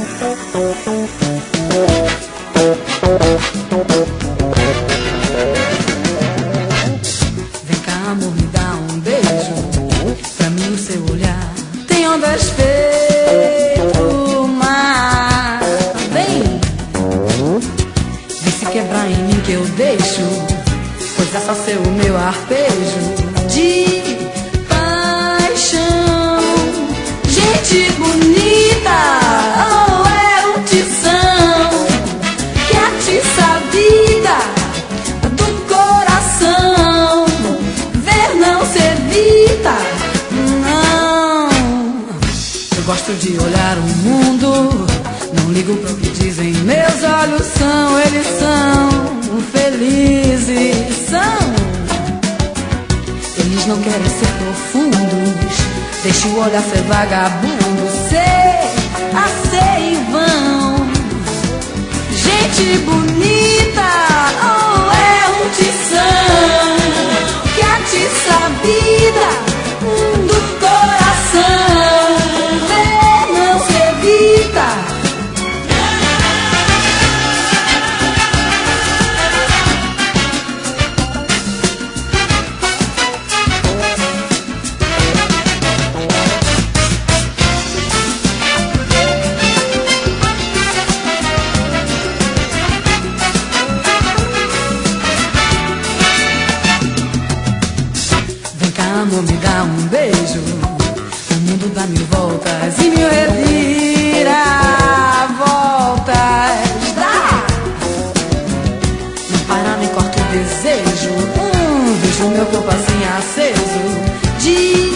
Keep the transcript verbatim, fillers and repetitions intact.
Vem cá, amor, me dá um beijo. Pra mim o seu olhar tem ondas feito mar. Vem, vem se quebrar em mim que eu deixo, pois é só ser o meu arpejo de paixão. Gente bonita, oh, é o tição que atiça a vida do coração. Ver não se evita, não. Eu gosto de olhar o mundo, não ligo pro que dizem. Meus olhos são, eles são felizes, são. Eles não querem ser profundos, deixa o olhar ser vagabundo, ser a ser em vão. Gente bonita, oh, é um tição que atiça a vida do coração. Ver não se evita. Amor, me dá um beijo. O mundo dá mil voltas e mil reviravoltas. Dá! Não para nem corta o desejo. Hum, vejo meu corpo assim aceso de